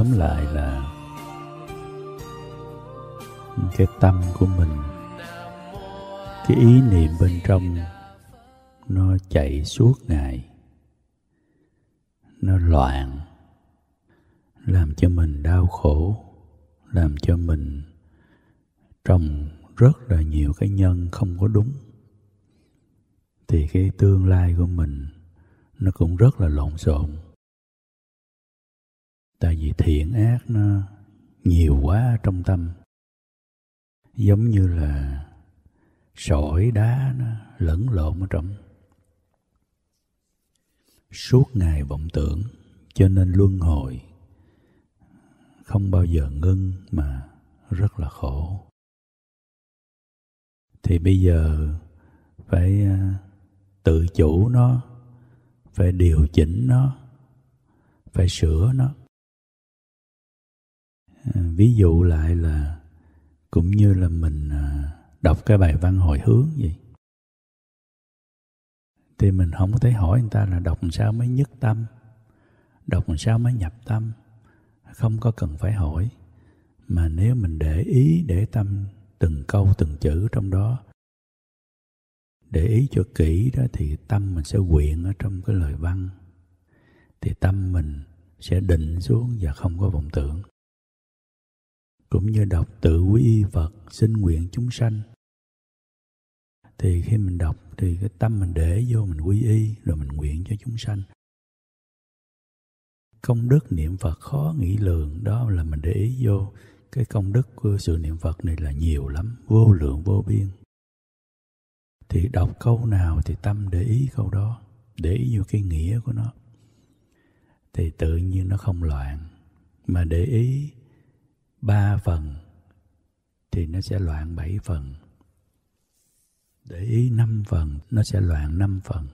tóm lại là cái tâm của mình, cái ý niệm bên trong nó chạy suốt ngày, nó loạn, làm cho mình đau khổ, làm cho mình trồng rất là nhiều cái nhân không có đúng. Thì cái tương lai của mình nó cũng rất là lộn xộn. Tại vì thiện ác nó nhiều quá trong tâm, giống như là sỏi đá nó lẫn lộn ở trong. Suốt ngày vọng tưởng, cho nên luân hồi không bao giờ ngưng mà rất là khổ. Thì bây giờ phải tự chủ nó, phải điều chỉnh nó, phải sửa nó. Ví dụ lại là cũng như là mình đọc cái bài văn hồi hướng vậy. Thì mình không có thể hỏi người ta là đọc làm sao mới nhất tâm, đọc làm sao mới nhập tâm. Không có cần phải hỏi. Mà nếu mình để ý, để tâm từng câu từng chữ trong đó, để ý cho kỹ đó, thì tâm mình sẽ quyện ở trong cái lời văn. Thì tâm mình sẽ định xuống và không có vọng tưởng. Cũng như đọc tự quy y Phật, xin nguyện chúng sanh. Thì khi mình đọc thì cái tâm mình để vô, mình quy y rồi mình nguyện cho chúng sanh. Công đức niệm Phật khó nghĩ lường, đó là mình để ý vô. Cái công đức của sự niệm Phật này là nhiều lắm, vô lượng vô biên. Thì đọc câu nào thì tâm để ý câu đó, để ý vô cái nghĩa của nó. Thì tự nhiên nó không loạn. Mà để ý 3 phần thì nó sẽ loạn 7 phần. Để ý 5 phần nó sẽ loạn 5 phần.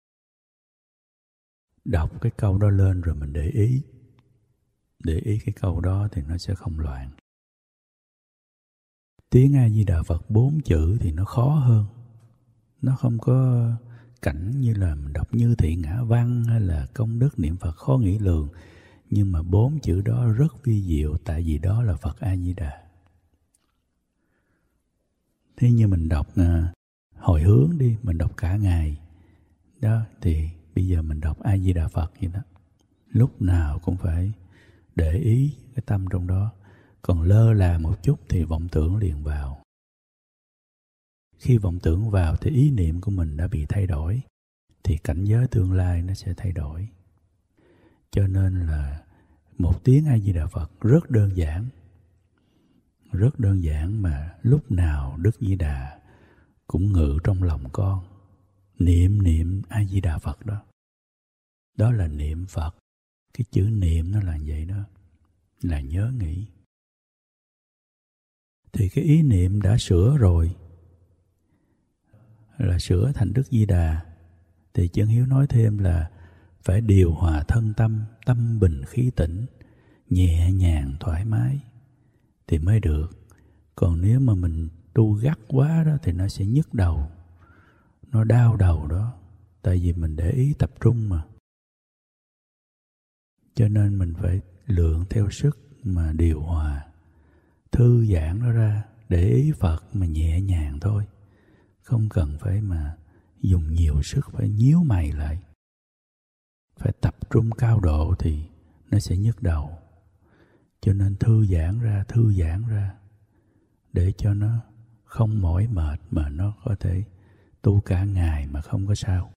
Đọc cái câu đó lên rồi mình để ý cái câu đó thì nó sẽ không loạn. Tiếng A Di Đà Phật 4 chữ thì nó khó hơn. Nó không có cảnh như là mình đọc Như Thị Ngã Văn hay là công đức niệm Phật khó nghĩ lường. Nhưng mà 4 chữ đó rất vi diệu, tại vì đó là Phật A Di Đà. Thế như mình đọc hồi hướng đi, mình đọc cả ngày đó, thì bây giờ mình đọc A Di Đà Phật vậy đó. Lúc nào cũng phải để ý cái tâm trong đó. Còn lơ là một chút thì vọng tưởng liền vào. Khi vọng tưởng vào thì ý niệm của mình đã bị thay đổi, thì cảnh giới tương lai nó sẽ thay đổi. Cho nên là một tiếng A Di Đà Phật rất đơn giản. Rất đơn giản mà lúc nào Đức Di Đà cũng ngự trong lòng con. Niệm A Di Đà Phật đó. Đó là niệm Phật. Cái chữ niệm nó là vậy đó, là nhớ nghĩ. Thì cái ý niệm đã sửa rồi, là sửa thành Đức Di Đà. Thì Chân Hiếu nói thêm là phải điều hòa thân tâm, tâm bình khí tĩnh, nhẹ nhàng thoải mái thì mới được. Còn nếu mà mình tu gắt quá đó thì nó sẽ nhức đầu, nó đau đầu đó. Tại vì mình để ý tập trung mà. Cho nên mình phải lượng theo sức mà điều hòa, thư giãn nó ra, để ý Phật mà nhẹ nhàng thôi. Không cần phải mà dùng nhiều sức, phải nhíu mày lại. Phải tập trung cao độ thì nó sẽ nhức đầu. Cho nên thư giãn ra để cho nó không mỏi mệt mà nó có thể tu cả ngày mà không có sao.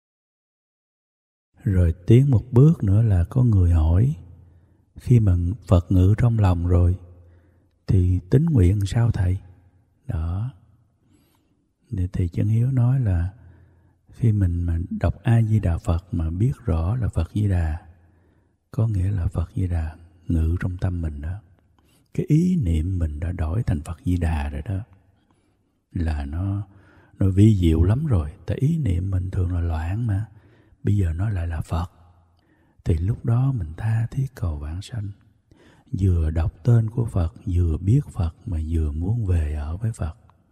Rồi tiến một bước nữa là có người hỏi, khi mà Phật ngự trong lòng rồi thì tín nguyện sao thầy? Đó. Thì Chân Hiếu nói là khi mình mà đọc A Di Đà Phật mà biết rõ là Phật Di Đà, có nghĩa là Phật Di Đà ngự trong tâm mình đó. Cái ý niệm mình đã đổi thành Phật Di Đà rồi đó. Là nó vi diệu lắm rồi. Tại ý niệm mình thường là loạn mà. Bây giờ nó lại là Phật. Thì lúc đó mình tha thiết cầu vãng sanh. Vừa đọc tên của Phật, vừa biết Phật mà vừa muốn về ở với Phật.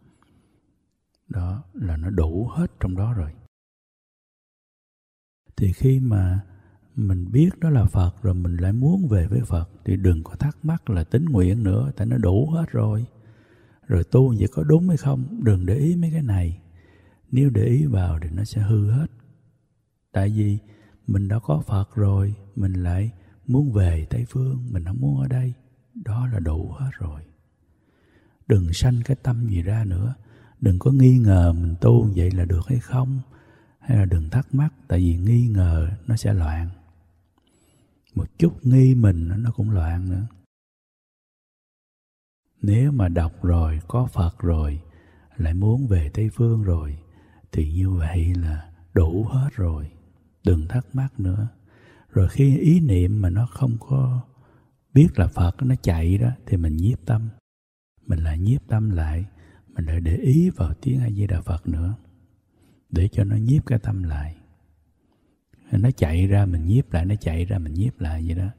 Đó là nó đủ hết trong đó rồi. Thì khi mà mình biết đó là Phật rồi mình lại muốn về với Phật thì đừng có thắc mắc là tín nguyện nữa, tại nó đủ hết rồi. Rồi tu vậy có đúng hay không, đừng để ý mấy cái này. Nếu để ý vào thì nó sẽ hư hết. Tại vì mình đã có Phật rồi, mình lại muốn về Tây Phương, mình không muốn ở đây. Đó là đủ hết rồi. Đừng sanh cái tâm gì ra nữa. Đừng có nghi ngờ mình tu vậy là được hay không. Hay là đừng thắc mắc, tại vì nghi ngờ nó sẽ loạn. Một chút nghi mình nó cũng loạn nữa. Nếu mà đọc rồi, có Phật rồi, lại muốn về Tây Phương rồi, thì như vậy là đủ hết rồi. Đừng thắc mắc nữa. Rồi khi ý niệm mà nó không có biết là Phật, nó chạy đó, thì mình nhiếp tâm. Mình lại nhiếp tâm lại, mình lại để ý vào tiếng A Di Đà Phật nữa, để cho nó nhiếp cái tâm lại. Nó chạy ra mình nhiếp lại, nó chạy ra mình nhiếp lại vậy đó.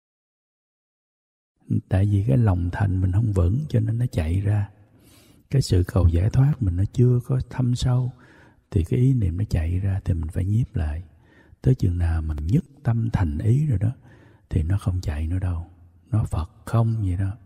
Tại vì cái lòng thành mình không vững cho nên nó chạy ra. Cái sự cầu giải thoát mình nó chưa có thâm sâu, thì cái ý niệm nó chạy ra thì mình phải nhiếp lại. Tới chừng nào mình nhất tâm thành ý rồi đó, thì nó không chạy nữa đâu. Nó Phật không vậy đó.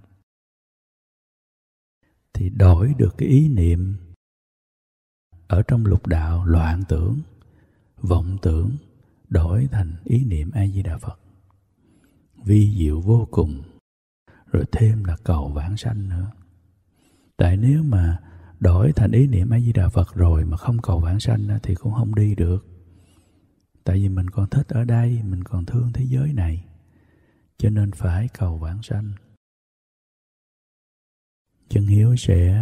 Thì đổi được cái ý niệm ở trong lục đạo loạn tưởng, vọng tưởng, đổi thành ý niệm A Di Đà Phật, vi diệu vô cùng. Rồi thêm là cầu vãng sanh nữa. Tại nếu mà đổi thành ý niệm A Di Đà Phật rồi mà không cầu vãng sanh thì cũng không đi được. Tại vì mình còn thích ở đây, mình còn thương thế giới này, cho nên phải cầu vãng sanh. Chân Hiếu sẽ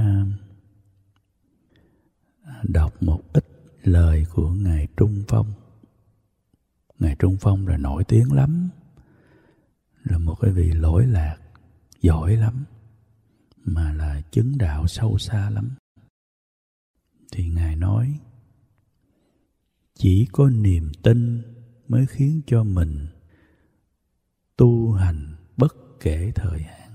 đọc một ít lời của Ngài Trung Phong. Ngài Trung Phong là nổi tiếng lắm, là một cái vị lỗi lạc giỏi lắm, mà là chứng đạo sâu xa lắm. Thì Ngài nói, chỉ có niềm tin mới khiến cho mình tu hành bất kể thời hạn.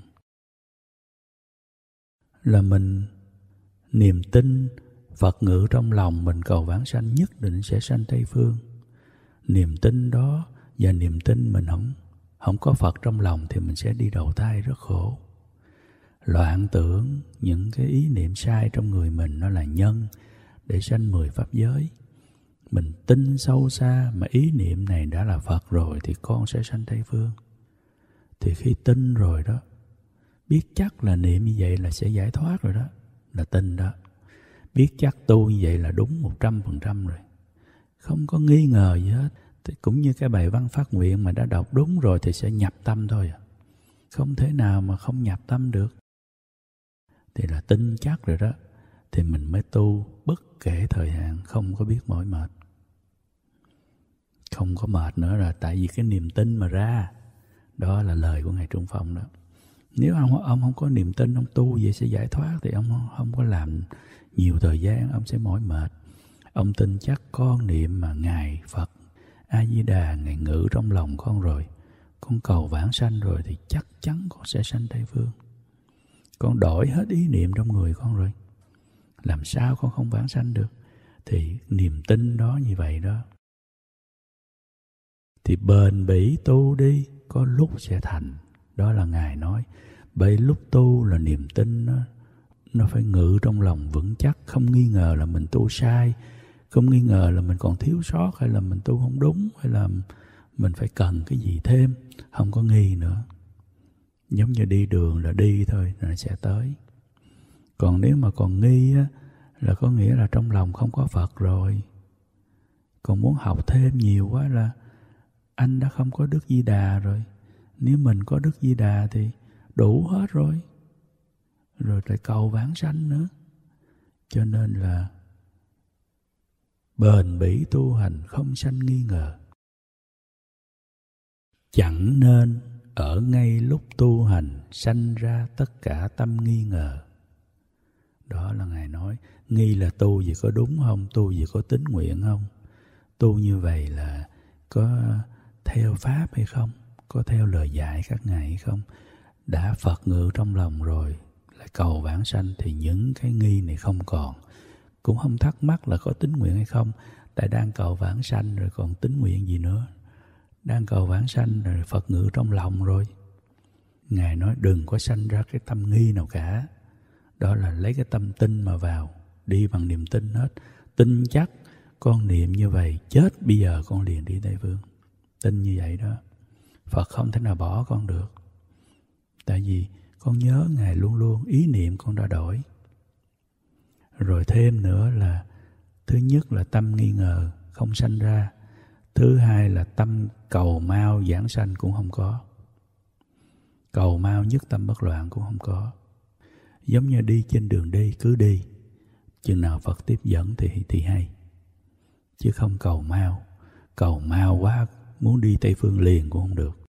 Là mình niềm tin Phật ngự trong lòng, mình cầu vãng sanh nhất định sẽ sanh Tây Phương. Niềm tin đó và niềm tin mình không có Phật trong lòng thì mình sẽ đi đầu thai rất khổ. Loạn tưởng những cái ý niệm sai trong người mình, nó là nhân để sanh 10 pháp giới. Mình tin sâu xa mà ý niệm này đã là Phật rồi thì con sẽ sanh Tây Phương. Thì khi tin rồi đó, biết chắc là niệm như vậy là sẽ giải thoát rồi đó, là tin đó. Biết chắc tu như vậy là đúng 100% rồi, không có nghi ngờ gì hết. Thì cũng như cái bài văn phát nguyện mà đã đọc đúng rồi thì sẽ nhập tâm thôi. Không thể nào mà không nhập tâm được. Thì là tin chắc rồi đó, thì mình mới tu bất kể thời hạn, không có biết mỏi mệt. Không có mệt nữa là tại vì cái niềm tin mà ra. Đó là lời của Ngài Trung Phong đó. Nếu ông không có niềm tin, ông tu vậy sẽ giải thoát, thì ông không có làm nhiều thời gian, ông sẽ mỏi mệt. Ông tin chắc con niệm mà Ngài Phật A Di Đà, Ngài ngự trong lòng con rồi, con cầu vãng sanh rồi thì chắc chắn con sẽ sanh Tây Phương. Con đổi hết ý niệm trong người con rồi, làm sao con không vãng sanh được? Thì niềm tin đó như vậy đó. Thì bền bỉ tu đi, có lúc sẽ thành. Đó là Ngài nói. Bởi lúc tu là niềm tin nó phải ngự trong lòng vững chắc, không nghi ngờ là mình tu sai, không nghi ngờ là mình còn thiếu sót, hay là mình tu không đúng, hay là mình phải cần cái gì thêm. Không có nghi nữa. Giống như đi đường là đi thôi, rồi nó sẽ tới. Còn nếu mà còn nghi á, là có nghĩa là trong lòng không có Phật rồi. Còn muốn học thêm nhiều quá là anh đã không có Đức Di Đà rồi. Nếu mình có Đức Di Đà thì đủ hết rồi. Rồi lại cầu vãng sanh nữa. Cho nên là bền bỉ tu hành, không sanh nghi ngờ. Chẳng nên ở ngay lúc tu hành sanh ra tất cả tâm nghi ngờ. Đó là Ngài nói. Nghi là tu gì có đúng không? Tu gì có tín nguyện không? Tu như vậy là có theo Pháp hay không? Có theo lời dạy các Ngài hay không? Đã Phật ngự trong lòng rồi, lại cầu vãng sanh thì những cái nghi này không còn. Cũng không thắc mắc là có tín nguyện hay không. Tại đang cầu vãng sanh rồi còn tín nguyện gì nữa. đang cầu vãng sanh rồi Phật ngự trong lòng rồi. Ngài nói đừng có sanh ra cái tâm nghi nào cả. Đó là lấy cái tâm tin mà vào, đi bằng niềm tin hết. Tin chắc con niệm như vậy, chết bây giờ con liền đi Tây Phương. Tin như vậy đó. Phật không thể nào bỏ con được. Tại vì con nhớ Ngài luôn luôn, ý niệm con đã đổi. Rồi thêm nữa là, thứ nhất là tâm nghi ngờ không sanh ra. Thứ hai là tâm cầu mau giảng sanh cũng không có. Cầu mau nhất tâm bất loạn cũng không có. Giống như đi trên đường đi, cứ đi. Chừng nào Phật tiếp dẫn thì hay. Chứ không cầu mau. Cầu mau quá, muốn đi Tây Phương liền cũng không được.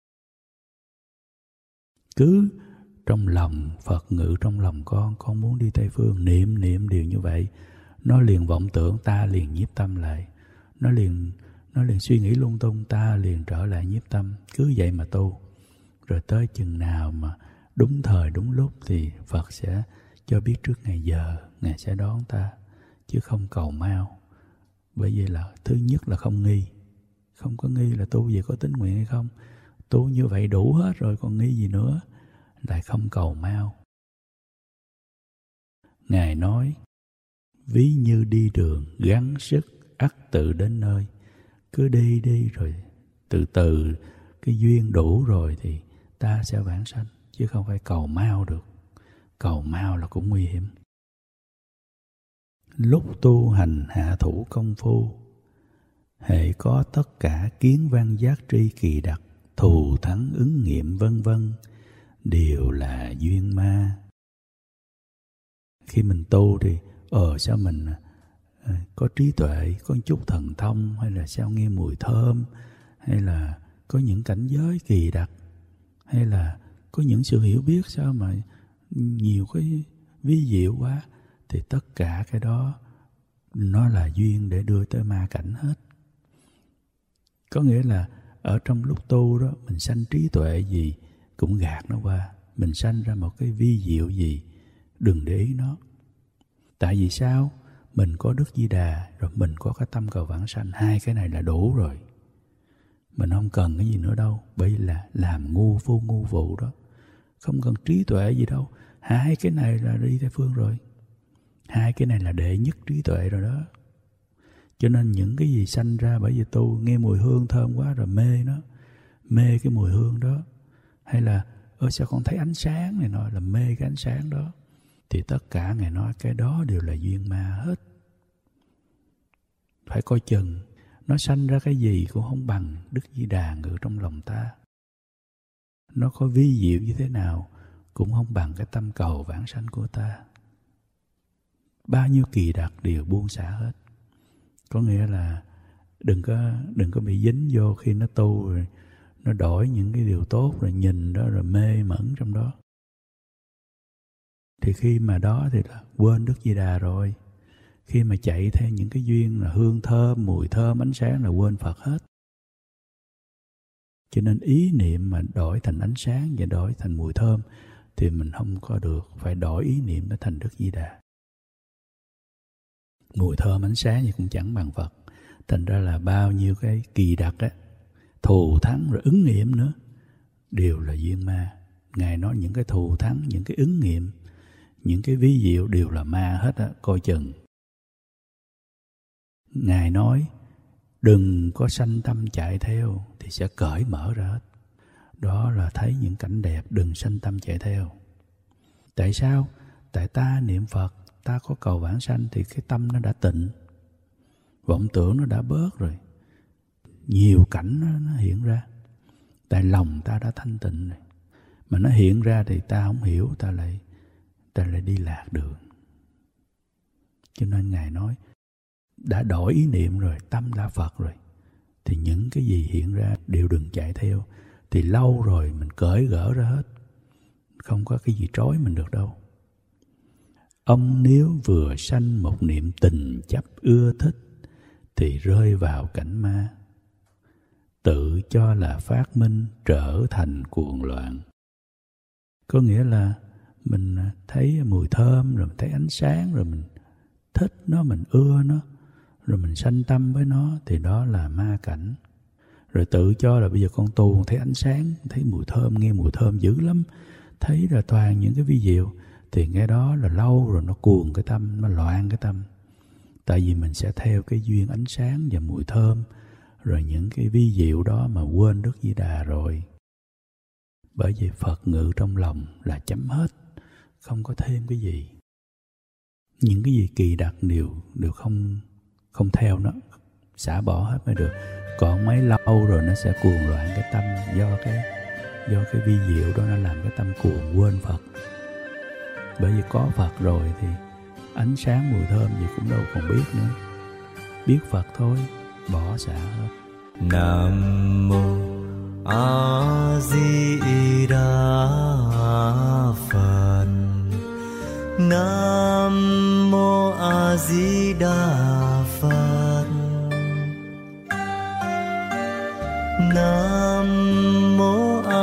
Cứ trong lòng, Phật ngự trong lòng con muốn đi Tây Phương, niệm điều như vậy. Nó liền vọng tưởng, ta liền nhiếp tâm lại. Nó liền suy nghĩ lung tung, ta liền trở lại nhiếp tâm. Cứ vậy mà tu. Rồi tới chừng nào mà đúng thời đúng lúc thì Phật sẽ cho biết trước ngày giờ, Ngài sẽ đón ta. Chứ không cầu mau. Bởi vì là thứ nhất là không nghi. Không có nghi là tu về có tín nguyện hay không. Tu như vậy đủ hết rồi, còn nghi gì nữa. Lại không cầu mau. Ngài nói, ví như đi đường, gắng sức, ắt tự đến nơi. Cứ đi rồi, từ từ, cái duyên đủ rồi thì ta sẽ vãng sanh. Chứ không phải cầu mau được. Cầu mau là cũng nguy hiểm. Lúc tu hành hạ thủ công phu, hệ có tất cả kiến văn giác tri kỳ đặc, thù thắng ứng nghiệm vân vân, đều là duyên ma. Khi mình tu thì sao mình có trí tuệ, có chút thần thông, hay là sao nghe mùi thơm, hay là có những cảnh giới kỳ đặc, hay là có những sự hiểu biết sao mà nhiều cái ví diệu quá, thì tất cả cái đó nó là duyên để đưa tới ma cảnh hết. Có nghĩa là ở trong lúc tu đó, mình sanh trí tuệ gì cũng gạt nó qua. Mình sanh ra một cái vi diệu gì, đừng để ý nó. Tại vì sao? Mình có Đức Di Đà, rồi mình có cái tâm cầu vãng sanh. Hai cái này là đủ rồi. Mình không cần cái gì nữa đâu. Bởi vì là làm ngu vụ đó. Không cần trí tuệ gì đâu. Hai cái này là đi Tây Phương rồi. Hai cái này là đệ nhất trí tuệ rồi đó. Cho nên những cái gì sanh ra bởi vì tu nghe mùi hương thơm quá rồi mê nó. Mê cái mùi hương đó. Hay là sao con thấy ánh sáng này nọ, là mê cái ánh sáng đó. Thì tất cả Ngài nói cái đó đều là duyên ma hết. Phải coi chừng. Nó sanh ra cái gì cũng không bằng Đức Di Đà ngự trong lòng ta. Nó có vi diệu như thế nào cũng không bằng cái tâm cầu vãng sanh của ta. Bao nhiêu kỳ đặc đều buông xả hết. Có nghĩa là đừng có bị dính vô khi nó tu rồi nó đổi những cái điều tốt rồi nhìn đó rồi mê mẩn trong đó. Thì khi mà đó thì là quên Đức Di Đà rồi. Khi mà chạy theo những cái duyên là hương thơm, mùi thơm, ánh sáng là quên Phật hết. Cho nên ý niệm mà đổi thành ánh sáng và đổi thành mùi thơm thì mình không có được. Phải đổi ý niệm nó thành Đức Di Đà. Mùi thơm, ánh sáng thì cũng chẳng bằng Phật. Thành ra là bao nhiêu cái kỳ đặc á, thù thắng rồi ứng nghiệm nữa, đều là duyên ma. Ngài nói những cái thù thắng, những cái ứng nghiệm, những cái ví diệu đều là ma hết á, coi chừng. Ngài nói đừng có sanh tâm chạy theo thì sẽ cởi mở ra hết. Đó là thấy những cảnh đẹp, đừng sanh tâm chạy theo. Tại sao? Tại ta niệm Phật, ta có cầu vãng sanh thì cái tâm nó đã tịnh. Vọng tưởng nó đã bớt rồi. Nhiều cảnh nó hiện ra. Tại lòng ta đã thanh tịnh rồi. Mà nó hiện ra thì ta không hiểu, ta lại đi lạc đường. Cho nên Ngài nói đã đổi ý niệm rồi, tâm đã Phật rồi, thì những cái gì hiện ra đều đừng chạy theo. Thì lâu rồi mình cởi gỡ ra hết. Không có cái gì trói mình được đâu. Ông nếu vừa sanh một niệm tình chấp ưa thích thì rơi vào cảnh ma. Tự cho là phát minh trở thành cuồng loạn. Có nghĩa là mình thấy mùi thơm, rồi mình thấy ánh sáng, rồi mình thích nó, mình ưa nó, rồi mình sanh tâm với nó, thì đó là ma cảnh. Rồi tự cho là bây giờ con tu con thấy ánh sáng, thấy mùi thơm, nghe mùi thơm dữ lắm, thấy là toàn những cái vi diệu. Thì cái đó là lâu rồi nó cuồng cái tâm, nó loạn cái tâm. Tại vì mình sẽ theo cái duyên ánh sáng và mùi thơm, rồi những cái vi diệu đó mà quên Đức Di Đà rồi. Bởi vì Phật ngự trong lòng là chấm hết, không có thêm cái gì. Những cái gì kỳ đặc đều không theo nó, xả bỏ hết mới được. Còn mấy lâu rồi nó sẽ cuồng loạn cái tâm, do cái vi diệu đó nó làm cái tâm cuồng quên Phật. Bởi vì có Phật rồi thì ánh sáng mùi thơm gì cũng đâu còn biết nữa. Biết Phật thôi, bỏ xả hết. Nam mô A Di Đà Phật. Nam mô A Di Đà Phật. Nam mô A